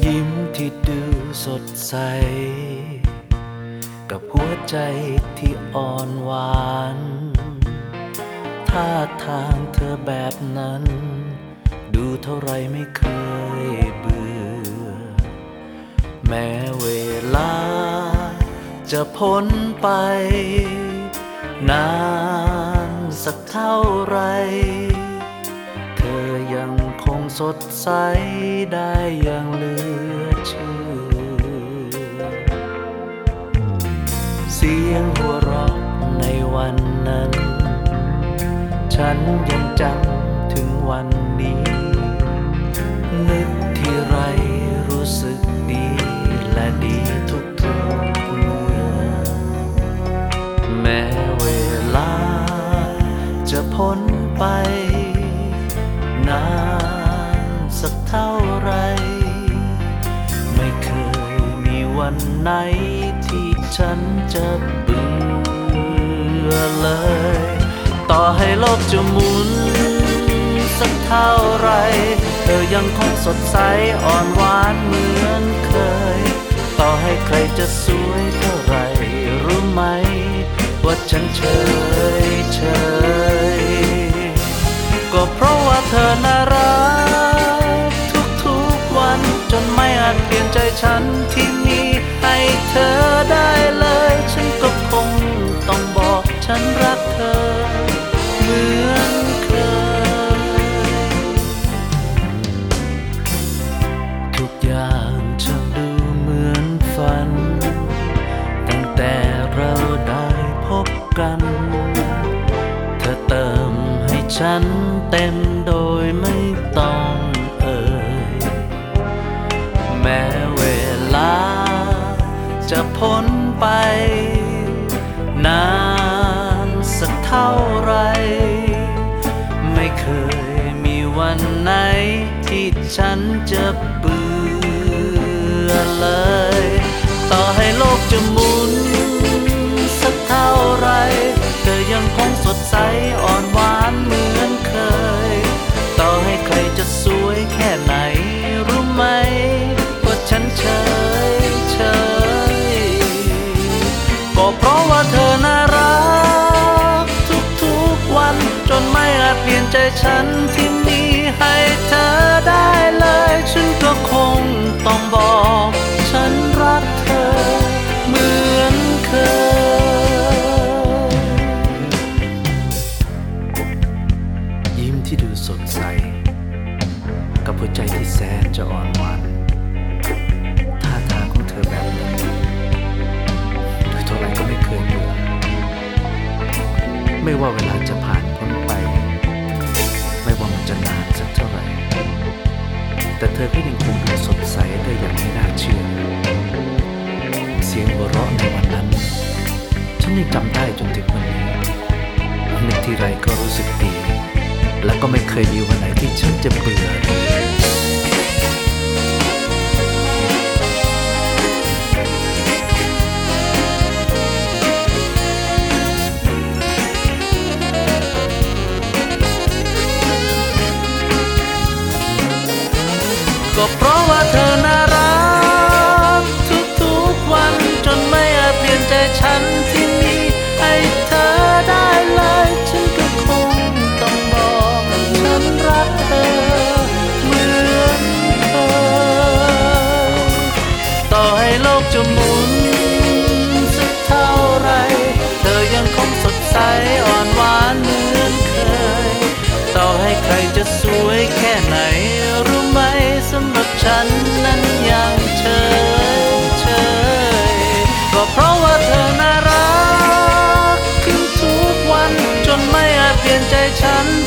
ยิ้มที่ดูสดใสกับหัวใจที่อ่อนหวานท่าทางเธอแบบนั้นดูเท่าไรไม่เคยเบื่อแม้เวลาจะพ้นไปนานสักเท่าไรเธอยังคงสดใสได้อย่างเหลือเชื่อเสียงหัวเราะในวันนั้นฉันยังจำถึงวันนี้นึกที่ไรรู้สึกดีและดีทุกเมื่อแม้เวลาจะพ้นไปนานสักเท่าไรไม่เคยมีวันไหนที่ฉันจะเบื่อเลยต่อให้โลกจะหมุนสักเท่าไรเธอยังคงสดใสอ่อนหวานเหมือนเคยต่อให้ใครจะสวยเท่าไรรู้ไหมว่าฉันเฉยก็เพราะว่าเธอน่ารักทุกวันจนไม่อาจเปลี่ยนใจฉันที่มีให้เธอได้เลยฉันก็คงต้องบอกฉันรักเธอเหมือนเคยทุกอย่างจะดูเหมือนฝันตั้งแต่เราได้พบกันเธอเติมให้ฉันเต็มโดยไม่ต้องเอ่ยแม้เวลาจะพ้นไปนานสักเท่าไรไม่เคยมีวันไหนที่ฉันจะเบื่อเลยต่อให้โลกจะหมุนสักเท่าไรเธอยังคงสดใสอ่อนหวานเหมือนเคยต่อให้ใครจะสวยแค่ไหนรู้ไหมว่าฉันเฉยก็เพราะว่าเธอน่ารักทุกวันจนไม่อาจเปลี่ยนใจฉันที่มีให้เธอได้เลยฉันก็คงต้องบอกฉันรักเธอเหมือนเคยยิ้มที่ดูสดใสกับหัวใจที่แสนจะอ่อนหวานท่าทางของเธอแบบนั้นดูเท่าไรก็ไม่เคยเบื่อไม่ว่าเวลาจะผ่านพ้นไปไม่ว่ามันจะนานสักเท่าไหร่แต่เธอก็ยังคงดูสดใสได้อย่างไม่น่าเชื่อเสียงหัวเราะในวันนั้นฉันยังจำได้จนถึงวันนี้นึกทีไรก็รู้สึกดีและก็ไม่เคยมีวันไหนที่ฉันจะเบื่อก็เพราะว่าเธอน่ารักทุกวันจนไม่อาจเปลี่ยนใจฉันที่มีให้เธอได้เลยฉันก็คงต้องบอกฉันรักเธอเหมือนเคยต่อให้โลกจะหมุนสักเท่าไรเธอยังคงสดใสอ่อนหวานเหมือนเคยต่อให้ใครจะสวยแค่ไหนรู้ไหมสำหรับฉันนั้นยังเฉยก็เพราะว่าเธอน่ารักทุกวันจนไม่อาจเปลี่ยนใจฉัน